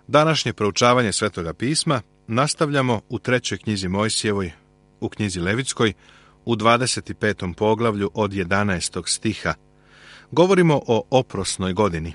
Današnje proučavanje Svetoga pisma nastavljamo u 3. knjizi Mojsijevoj, u knjizi Levitskoj, u 25. poglavlju od 11. stiha. Govorimo o oprosnoj godini.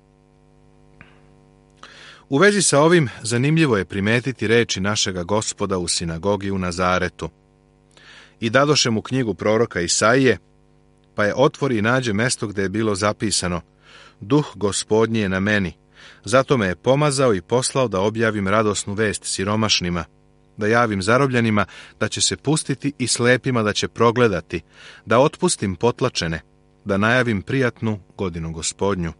U vezi sa ovim zanimljivo je primetiti reči našega Gospoda u sinagogi u Nazaretu. I dadoše mu knjigu proroka Isaije, pa je otvori i nađe mesto gde je bilo zapisano: Duh Gospodnji je na meni, zato me je pomazao i poslao da objavim radosnu vest siromašnima, da javim zarobljenima da će se pustiti i slepima da će progledati, da otpustim potlačene, da najavim prijatnu godinu Gospodnju.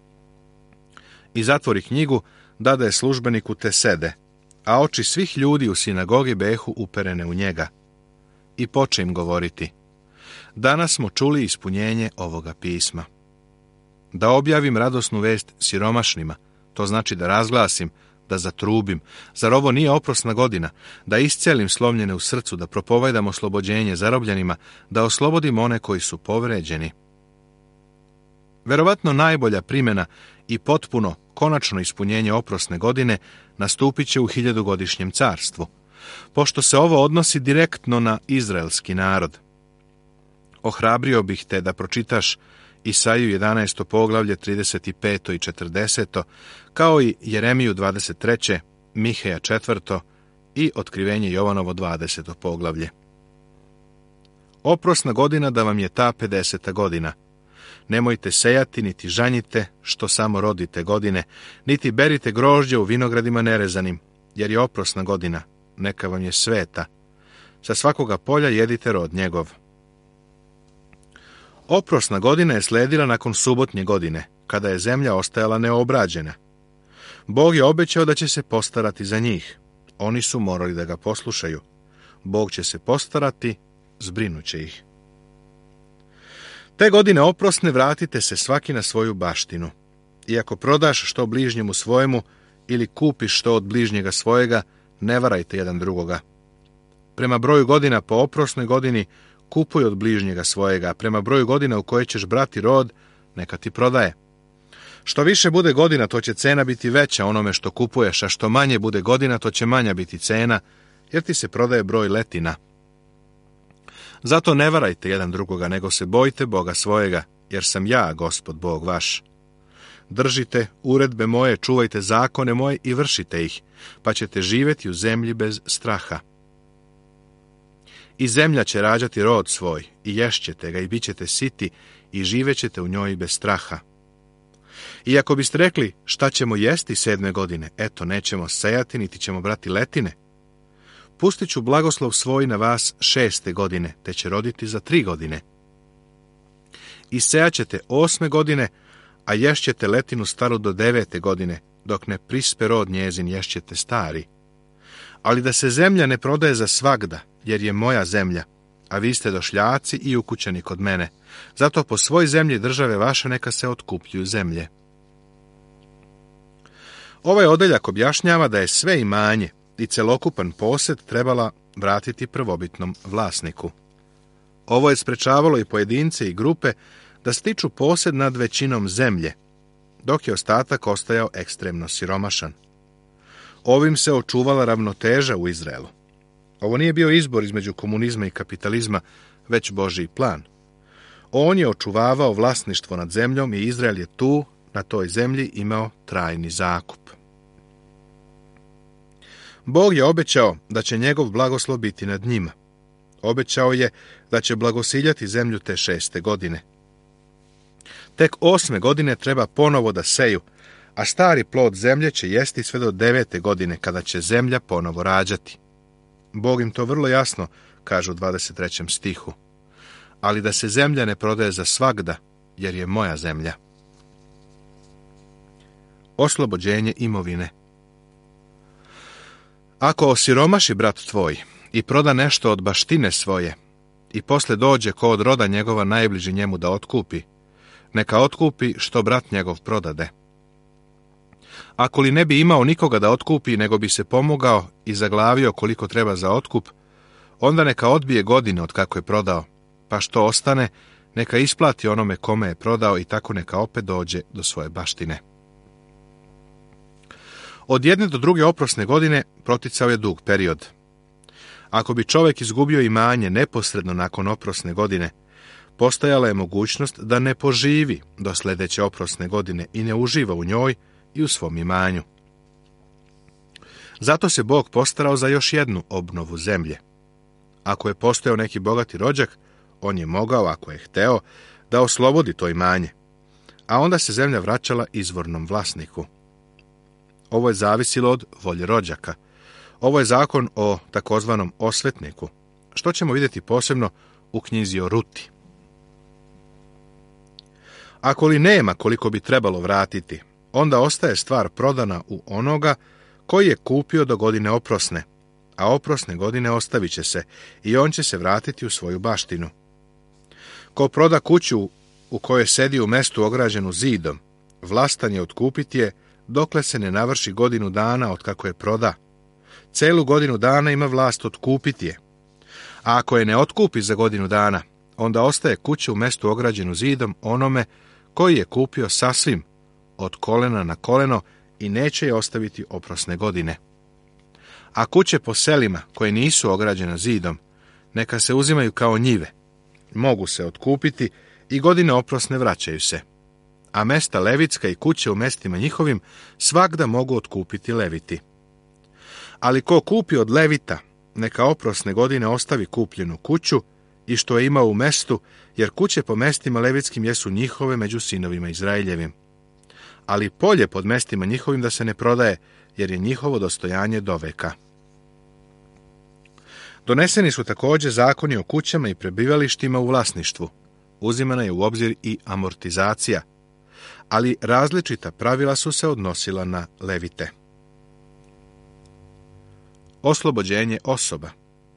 I zatvori knjigu, dade službeniku te sede, a oči svih ljudi u sinagogi behu uperene u njega. I poče im govoriti: Danas smo čuli ispunjenje ovoga pisma. Da objavim radosnu vest siromašnima, to znači da razglasim, da zatrubim. Zar ovo nije oprosna godina? Da iscelim slomljene u srcu, da propovedam oslobođenje zarobljenima, da oslobodim one koji su povređeni. Verovatno najbolja primjena i potpuno, konačno ispunjenje oprosne godine nastupit će u 1000-godišnjem carstvu, pošto se ovo odnosi direktno na izraelski narod. Ohrabrio bih te da pročitaš Isaiju 11. poglavlje 35. i 40. kao i Jeremiju 23., Miheja 4. i Otkrivenje Jovanovo 20. poglavlje. Oprosna godina da vam je ta 50. godina. Nemojte sejati, niti žanjite, što samo rodite godine, niti berite grožđe u vinogradima nerezanim, jer je oprosna godina, neka vam je sveta. Sa svakoga polja jedite rod njegov. Oprosna godina je sledila nakon subotnje godine, kada je zemlja ostajala neobrađena. Bog je obećao da će se postarati za njih. Oni su morali da ga poslušaju. Bog će se postarati, zbrinuće ih. Te godine oprosne vratite se svaki na svoju baštinu. I ako prodaš što bližnjemu svojemu ili kupiš što od bližnjega svojega, ne varajte jedan drugoga. Prema broju godina po oprosnoj godini kupuj od bližnjega svojega, a prema broju godina u koje ćeš brati rod, neka ti prodaje. Što više bude godina, to će cena biti veća onome što kupuješ, a što manje bude godina, to će manja biti cena, jer ti se prodaje broj letina. Zato ne varajte jedan drugoga, nego se bojte Boga svojega, jer sam ja, Gospod Bog vaš. Držite uredbe moje, čuvajte zakone moje i vršite ih, pa ćete živjeti u zemlji bez straha. I zemlja će rađati rod svoj, i ješćete ga, i bit ćete siti, i živećete u njoj bez straha. I ako biste rekli: šta ćemo jesti 7. godine, eto, nećemo sejati, niti ćemo brati letine, pustit ću blagoslov svoj na vas 6. godine, te će roditi za 3 godine. I sejaćete 8. godine, a ješćete letinu staru do 9. godine, dok ne prispe rod njezin, ješćete stari. Ali da se zemlja ne prodaje za svagda, jer je moja zemlja, a vi ste došljaci i ukućani kod mene. Zato po svoj zemlji države vaše neka se otkupljuju zemlje. Ovaj odeljak objašnjava da je sve imanje i celokupan posjed trebala vratiti prvobitnom vlasniku. Ovo je sprečavalo i pojedince i grupe da stiču posjed nad većinom zemlje, dok je ostatak ostajao ekstremno siromašan. Ovim se očuvala ravnoteža u Izraelu. Ovo nije bio izbor između komunizma i kapitalizma, već Božji plan. On je očuvavao vlasništvo nad zemljom i Izrael je tu, na toj zemlji, imao trajni zakup. Bog je obećao da će njegov blagoslov biti nad njima. Obećao je da će blagosiljati zemlju te 6. godine. Tek 8. godine treba ponovo da seju, a stari plod zemlje će jesti sve do 9. godine, kada će zemlja ponovo rađati. Bog im to vrlo jasno kaže u 23. stihu. Ali da se zemlja ne prodaje za svagda, jer je moja zemlja. Oslobođenje imovine. Ako osiromaši brat tvoj i proda nešto od baštine svoje, i posle dođe ko od roda njegova najbliži njemu da otkupi, neka otkupi što brat njegov prodade. Ako li ne bi imao nikoga da otkupi, nego bi se pomogao i zaglavio koliko treba za otkup, onda neka odbije godine od kako je prodao, pa što ostane, neka isplati onome kome je prodao i tako neka opet dođe do svoje baštine. Od jedne do druge oprosne godine proticao je dug period. Ako bi čovjek izgubio imanje neposredno nakon oprosne godine, postojala je mogućnost da ne poživi do sljedeće oprosne godine i ne uživa u njoj i u svom imanju. Zato se Bog postarao za još jednu obnovu zemlje. Ako je postojao neki bogati rođak, on je mogao, ako je hteo, da oslobodi to imanje, a onda se zemlja vraćala izvornom vlasniku. Ovo je zavisilo od volje rođaka. Ovo je zakon o takozvanom osvetniku, što ćemo vidjeti posebno u knjizi o Ruti. Ako li nema koliko bi trebalo vratiti, onda ostaje stvar prodana u onoga koji je kupio do godine oprosne, a oprosne godine ostavit će se i on će se vratiti u svoju baštinu. Ko proda kuću u kojoj sedi u mestu ograđenu zidom, vlastan je otkupiti je dokle se ne navrši godinu dana od kako je proda. Celu godinu dana ima vlast otkupiti je. A ako je ne otkupi za godinu dana, onda ostaje kuća u mestu ograđenu zidom onome koji je kupio sasvim, od kolena na koleno, i neće je ostaviti oprosne godine. A kuće po selima koje nisu ograđene zidom, neka se uzimaju kao njive, mogu se otkupiti i godine oprosne vraćaju se. A mesta levitska i kuće u mestima njihovim svagda mogu otkupiti leviti. Ali ko kupi od levita, neka oprosne godine ostavi kupljenu kuću i što je imao u mestu, jer kuće po mestima levitskim jesu njihove među sinovima Izraeljevim. Ali polje pod mestima njihovim da se ne prodaje, jer je njihovo dostojanje do veka. Doneseni su također zakoni o kućama i prebivalištima u vlasništvu. Uzimana je u obzir i amortizacija, ali različita pravila su se odnosila na levite. Oslobođenje osoba.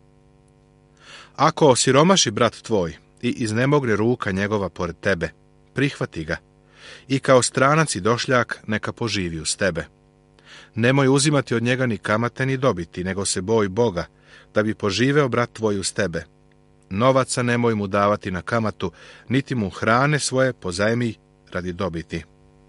Ako osiromaši brat tvoj i iznemogne ruka njegova pored tebe, prihvati ga i kao stranac i došljak neka poživi uz tebe. Nemoj uzimati od njega ni kamate ni dobiti, nego se boj Boga, da bi poživeo brat tvoj uz tebe. Novaca nemoj mu davati na kamatu, niti mu hrane svoje pozajmi radi dobiti.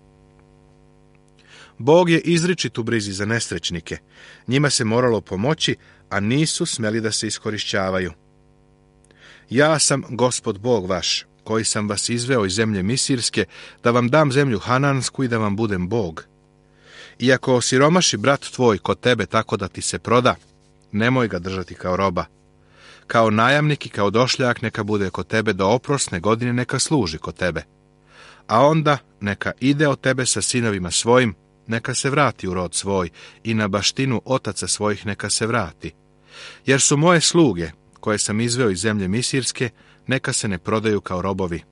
Bog je izričit u brizi za nesrećnike. Njima se moralo pomoći, a nisu smeli da se iskorišćavaju. Ja sam Gospod Bog vaš, koji sam vas izveo iz zemlje Misirske, da vam dam zemlju Hanansku i da vam budem Bog. Iako osiromaši brat tvoj kod tebe tako da ti se proda, nemoj ga držati kao roba. Kao najamnik i kao došljak neka bude kod tebe do oprosne godine, neka služi kod tebe. A onda neka ide od tebe sa sinovima svojim, neka se vrati u rod svoj i na baštinu otaca svojih neka se vrati. Jer su moje sluge, koje sam izveo iz zemlje Misirske, neka se ne prodaju kao robovi.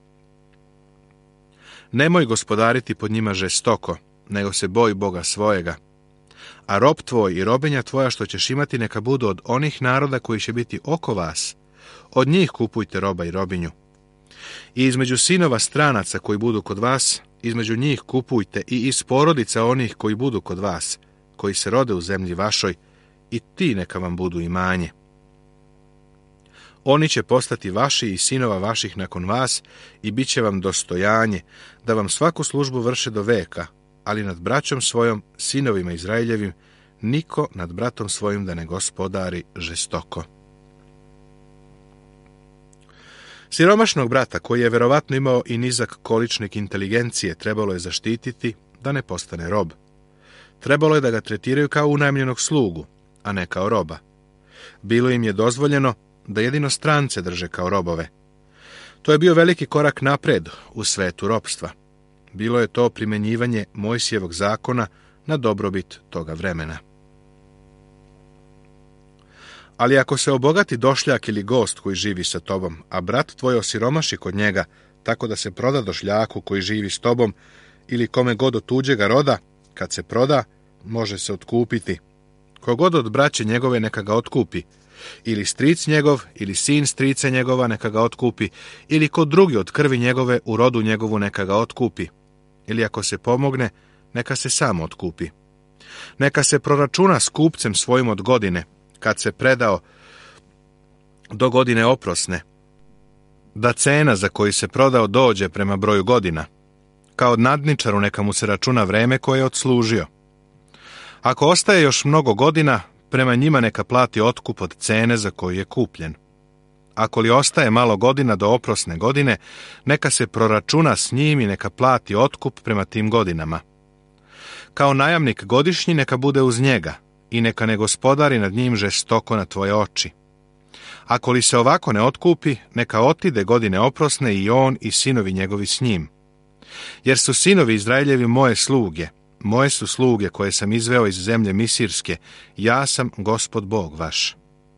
Nemoj gospodariti pod njima žestoko, nego se boj Boga svojega. A rob tvoj i robinja tvoja što ćeš imati neka budu od onih naroda koji će biti oko vas. Od njih kupujte roba i robinju. I između sinova stranaca koji budu kod vas, između njih kupujte i iz porodica onih koji budu kod vas, koji se rode u zemlji vašoj, i ti neka vam budu imanje. Oni će postati vaši i sinova vaših nakon vas i bit će vam dostojanje, da vam svaku službu vrše do veka, ali nad braćom svojom, sinovima Izraeljevim, niko nad bratom svojim da ne gospodari žestoko. Siromašnog brata, koji je verovatno imao i nizak količnik inteligencije, trebalo je zaštititi da ne postane rob. Trebalo je da ga tretiraju kao unajmljenog slugu, a ne kao roba. Bilo im je dozvoljeno da jedino strance drže kao robove. To je bio veliki korak napred u svetu ropstva. Bilo je to primjenjivanje Mojsijevog zakona na dobrobit toga vremena. Ali ako se obogati došljak ili gost koji živi sa tobom, a brat tvoj osiromaši kod njega, tako da se proda došljaku koji živi s tobom, ili kome god od tuđega roda, kad se proda, može se otkupiti. Kogod od braće njegove neka ga otkupi, ili stric njegov, ili sin strice njegova neka ga otkupi, ili kod drugi od krvi njegove u rodu njegovu neka ga otkupi. Ili ako se pomogne, neka se sam otkupi. Neka se proračuna s kupcem svojim od godine, kad se predao do godine oprosne, da cena za koju se prodao dođe prema broju godina. Kao nadničaru neka mu se računa vreme koje je odslužio. Ako ostaje još mnogo godina, prema njima neka plati otkup od cene za koju je kupljen. Ako li ostaje malo godina do oprosne godine, neka se proračuna s njim i neka plati otkup prema tim godinama. Kao najamnik godišnji neka bude uz njega i neka ne gospodari nad njim žestoko na tvoje oči. Ako li se ovako ne otkupi, neka otide godine oprosne i on i sinovi njegovi s njim. Jer su sinovi Izraeljevi moje su sluge koje sam izveo iz zemlje Misirske, ja sam Gospod Bog vaš.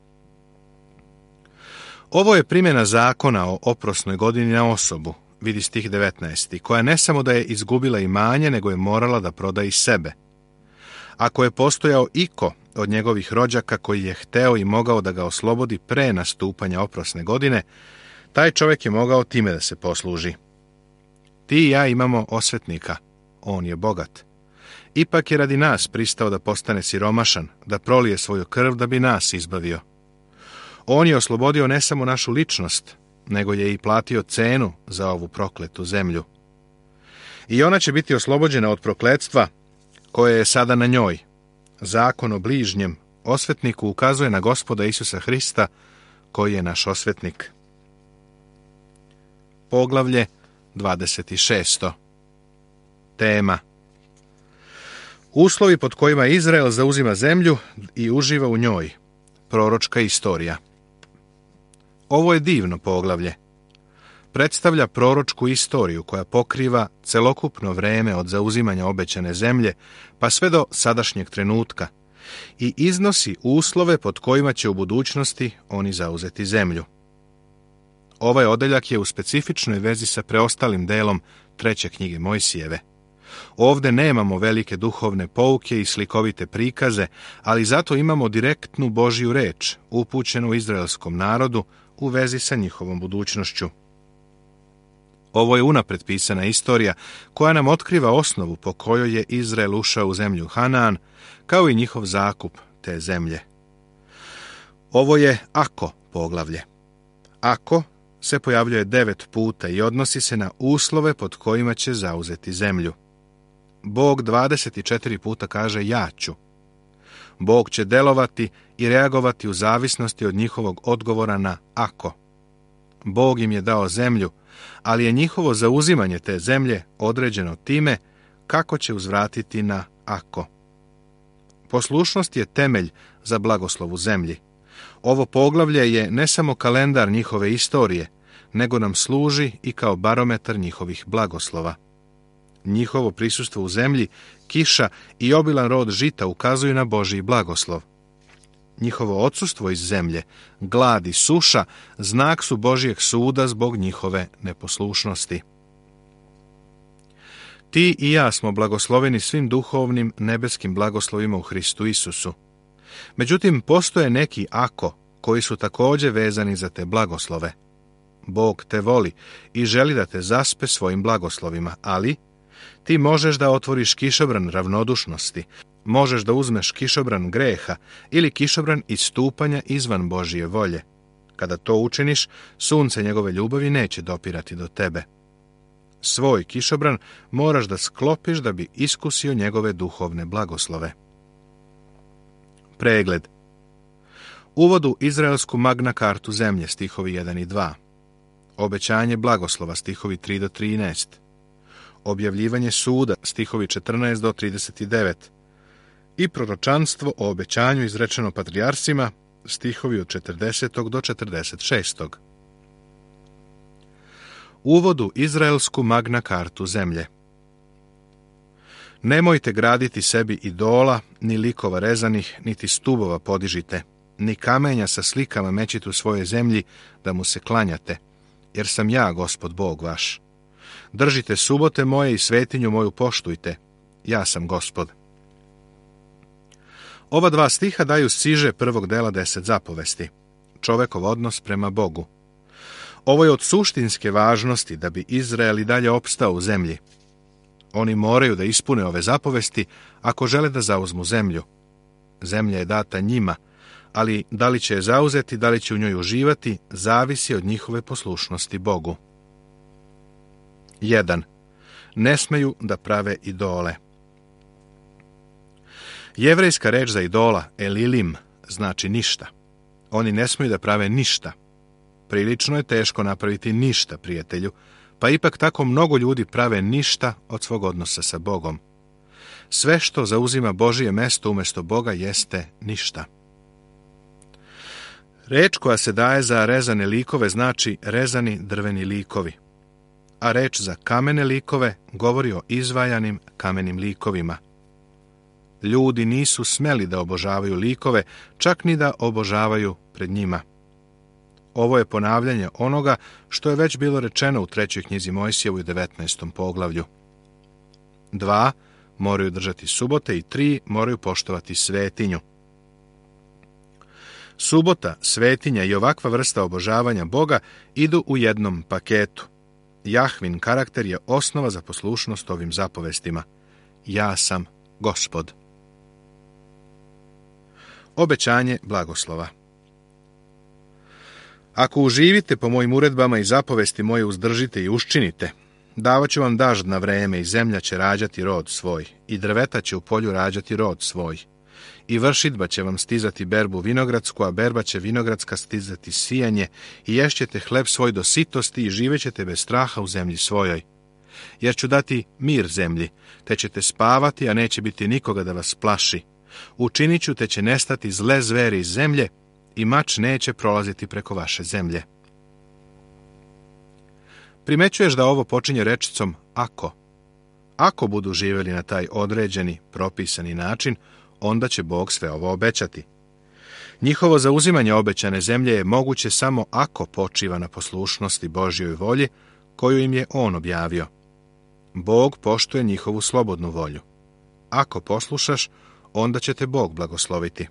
Ovo je primjena zakona o oprosnoj godini na osobu, vidi stih 19, koja ne samo da je izgubila imanje, nego je morala da proda i sebe. Ako je postojao iko od njegovih rođaka koji je hteo i mogao da ga oslobodi pre nastupanja oprosne godine, taj čovjek je mogao time da se posluži. Ti i ja imamo osvetnika, on je bogat. Ipak je radi nas pristao da postane siromašan, da prolije svoju krv da bi nas izbavio. On je oslobodio ne samo našu ličnost, nego je i platio cenu za ovu prokletu zemlju. I ona će biti oslobođena od prokletstva koje je sada na njoj. Zakon o bližnjem osvetniku ukazuje na Gospoda Isusa Hrista, koji je naš osvetnik. Poglavlje 26. Tema: uslovi pod kojima Izrael zauzima zemlju i uživa u njoj. Proročka istorija. Ovo je divno poglavlje. Predstavlja proročku istoriju koja pokriva celokupno vreme od zauzimanja obećane zemlje pa sve do sadašnjeg trenutka i iznosi uslove pod kojima će u budućnosti oni zauzeti zemlju. Ovaj odeljak je u specifičnoj vezi sa preostalim delom 3. knjige Mojsijeve. Ovde nemamo velike duhovne pouke i slikovite prikaze, ali zato imamo direktnu Božju reč, upućenu izraelskom narodu u vezi sa njihovom budućnošću. Ovo je unapred pisana istorija koja nam otkriva osnovu po kojoj je Izrael ušao u zemlju Hanaan, kao i njihov zakup te zemlje. Ovo je Ako poglavlje. Ako se pojavljuje 9 puta i odnosi se na uslove pod kojima će zauzeti zemlju. Bog 24 puta kaže ja ću. Bog će delovati i reagovati u zavisnosti od njihovog odgovora na ako. Bog im je dao zemlju, ali je njihovo zauzimanje te zemlje određeno time kako će uzvratiti na ako. Poslušnost je temelj za blagoslov u zemlji. Ovo poglavlje je ne samo kalendar njihove istorije, nego nam služi i kao barometar njihovih blagoslova. Njihovo prisustvo u zemlji, kiša i obilan rod žita ukazuju na Božji blagoslov. Njihovo odsustvo iz zemlje, glad i suša, znak su Božjeg suda zbog njihove neposlušnosti. Ti i ja smo blagosloveni svim duhovnim nebeskim blagoslovima u Hristu Isusu. Međutim, postoje neki ako koji su također vezani za te blagoslove. Bog te voli i želi da te zaspe svojim blagoslovima, ali ti možeš da otvoriš kišobran ravnodušnosti, možeš da uzmeš kišobran greha ili kišobran istupanja izvan Božje volje. Kada to učiniš, sunce njegove ljubavi neće dopirati do tebe. Svoj kišobran moraš da sklopiš da bi iskusio njegove duhovne blagoslove. Pregled. Uvod u izraelsku magna kartu zemlje, stihovi 1 i 2. Obećanje blagoslova, stihovi 3 do 13. Objavljivanje suda, stihovi 14 do 39. I proročanstvo o obećanju izrečeno patrijarsima, stihovi od 40. do 46. Uvod u izraelsku magna kartu zemlje. Nemojte graditi sebi idola, ni likova rezanih, niti stubova podižite, ni kamenja sa slikama mećite u svojoj zemlji da mu se klanjate, jer sam ja, Gospod Bog vaš. Držite subote moje i svetinju moju poštujte, ja sam Gospod. Ova 2 stiha daju siže prvog dela 10 zapovesti, čovekov odnos prema Bogu. Ovo je od suštinske važnosti da bi Izrael i dalje opstao u zemlji. Oni moraju da ispune ove zapovesti ako žele da zauzmu zemlju. Zemlja je data njima, ali da li će je zauzeti, da li će u njoj uživati, zavisi od njihove poslušnosti Bogu. 1. Ne smeju da prave idole. Jevrejska reč za idola, elilim, znači ništa. Oni ne smiju da prave ništa. Prilično je teško napraviti ništa, prijatelju, pa ipak tako mnogo ljudi prave ništa od svog odnosa sa Bogom. Sve što zauzima Božije mesto umjesto Boga jeste ništa. Reč koja se daje za rezane likove znači rezani drveni likovi, a reč za kamene likove govori o izvajanim kamenim likovima. Ljudi nisu smeli da obožavaju likove, čak ni da obožavaju pred njima. Ovo je ponavljanje onoga što je već bilo rečeno u 3. knjizi Mojsijevu i 19. poglavlju. 2. Moraju držati subote i 3. Moraju poštovati svetinju. Subota, svetinja i ovakva vrsta obožavanja Boga idu u jednom paketu. Jahvin karakter je osnova za poslušnost ovim zapovestima. Ja sam Gospod. Obećanje blagoslova. Ako uživite po mojim uredbama i zapovesti moje uzdržite i uščinite, davat ću vam dažd na vreme i zemlja će rađati rod svoj, i drveta će u polju rađati rod svoj. I vršidba će vam stizati berbu vinogradsku, a berba će vinogradska stizati sijanje, i ješćete hleb svoj do sitosti i živećete bez straha u zemlji svojoj. Jer ću dati mir zemlji, te ćete spavati, a neće biti nikoga da vas plaši. Učinit ću, te će nestati zle zveri iz zemlje, i mač neće prolaziti preko vaše zemlje. Primećuješ da ovo počinje rečicom ako. Ako budu živjeli na taj određeni, propisani način, onda će Bog sve ovo obećati. Njihovo zauzimanje obećane zemlje je moguće samo ako počiva na poslušnosti Božjoj volji, koju im je On objavio. Bog poštuje njihovu slobodnu volju. Ako poslušaš, onda će te Bog blagosloviti.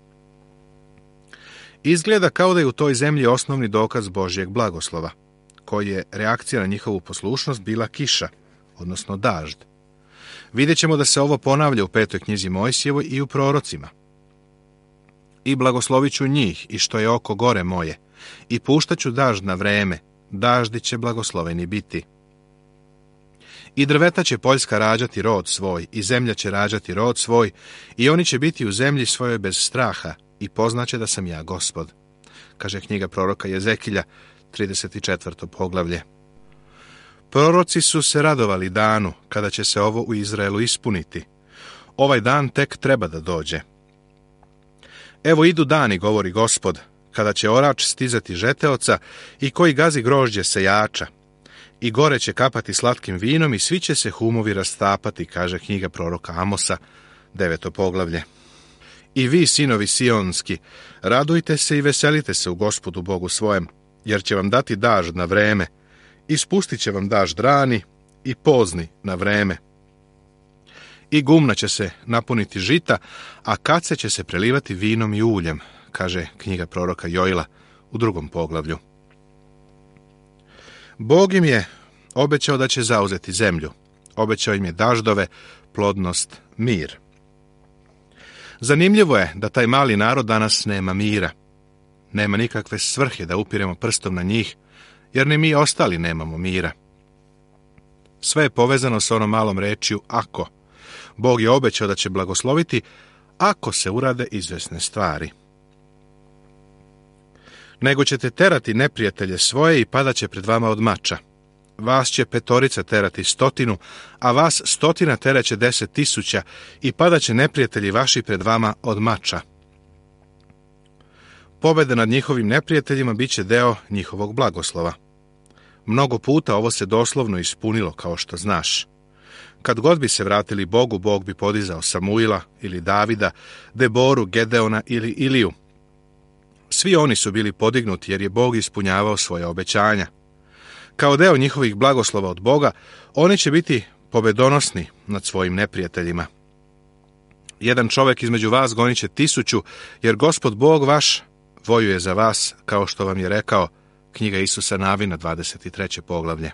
Izgleda kao da je u toj zemlji osnovni dokaz Božjeg blagoslova, koji je reakcija na njihovu poslušnost bila kiša, odnosno dažd. Vidjet ćemo da se ovo ponavlja u 5. knjizi Mojsijevoj i u prorocima. I blagoslovit ću njih i što je oko gore moje, i puštat ću dažd na vreme, daždi će blagosloveni biti. I drveta će poljska rađati rod svoj, i zemlja će rađati rod svoj, i oni će biti u zemlji svojoj bez straha, i poznaće da sam ja Gospod, kaže knjiga proroka Jezekilja, 34. poglavlje. Proroci su se radovali danu kada će se ovo u Izraelu ispuniti. Ovaj dan tek treba da dođe. Evo idu dani, govori Gospod, kada će orač stizati žeteoca i koji gazi grožđe sejača. I gore će kapati slatkim vinom i svi će se humovi rastapati, kaže knjiga proroka Amosa, 9. poglavlje. I vi, sinovi sionski, radujte se i veselite se u Gospodu Bogu svojem, jer će vam dati dažd na vreme, i spustit će vam dažd rani i pozni na vreme. I gumna će se napuniti žita, a kace će se prelivati vinom i uljem, kaže knjiga proroka Joila u 2. poglavlju. Bog im je obećao da će zauzeti zemlju. Obećao im je daždove, plodnost, mir. Zanimljivo je da taj mali narod danas nema mira. Nema nikakve svrhe da upiremo prstom na njih, jer ni mi ostali nemamo mira. Sve je povezano s onom malom rečju ako. Bog je obećao da će blagosloviti ako se urade izvesne stvari. Nego ćete terati neprijatelje svoje i padat će pred vama od mača. Vas će 5 terati 100, a vas 100 teraće 10.000 i padat će neprijatelji vaši pred vama od mača. Pobjeda nad njihovim neprijateljima bit će deo njihovog blagoslova. Mnogo puta ovo se doslovno ispunilo, kao što znaš. Kad god bi se vratili Bogu, Bog bi podizao Samuila ili Davida, Deboru, Gedeona ili Iliju. Svi oni su bili podignuti jer je Bog ispunjavao svoje obećanja. Kao deo njihovih blagoslova od Boga, oni će biti pobedonosni nad svojim neprijateljima. Jedan čovjek između vas gonit će 1000, jer Gospod Bog vaš vojuje za vas, kao što vam je rekao, knjiga Isusa Navina, 23. poglavlje.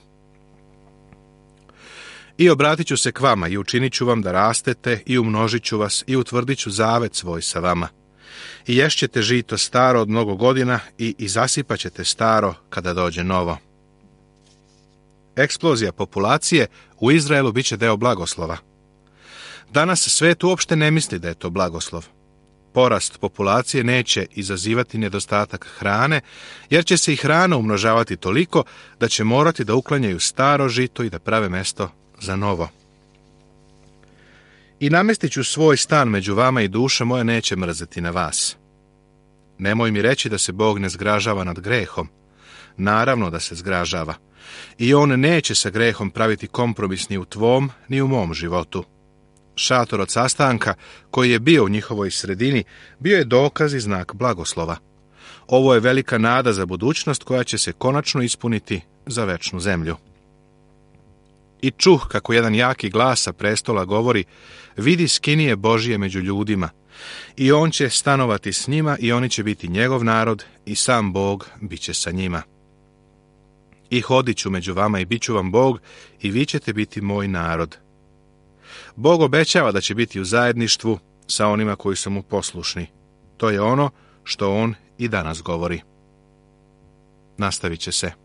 I obratit ću se k vama i učinit ću vam da rastete i umnožit ću vas i utvrdit ću zavet svoj sa vama. I ješćete žito staro od mnogo godina i zasipat ćete staro kada dođe novo. Eksplozija populacije u Izraelu bit će deo blagoslova. Danas svet uopšte ne misli da je to blagoslov. Porast populacije neće izazivati nedostatak hrane, jer će se i hrana umnožavati toliko da će morati da uklanjaju staro žito i da prave mesto za novo. I namestit ću svoj stan među vama i duša moja neće mrzeti na vas. Nemoj mi reći da se Bog ne zgražava nad grehom. Naravno da se zgražava. I on neće sa grehom praviti kompromis ni u tvom, ni u mom životu. Šator od sastanka, koji je bio u njihovoj sredini, bio je dokaz i znak blagoslova. Ovo je velika nada za budućnost koja će se konačno ispuniti za večnu zemlju. I čuh kako jedan jaki glas sa prestola govori: vidi skinije Božije među ljudima, i on će stanovati s njima i oni će biti njegov narod i sam Bog bit će sa njima. I hodit ću među vama i bit ću vam Bog i vi ćete biti moj narod. Bog obećava da će biti u zajedništvu sa onima koji su mu poslušni. To je ono što on i danas govori. Nastavit će se.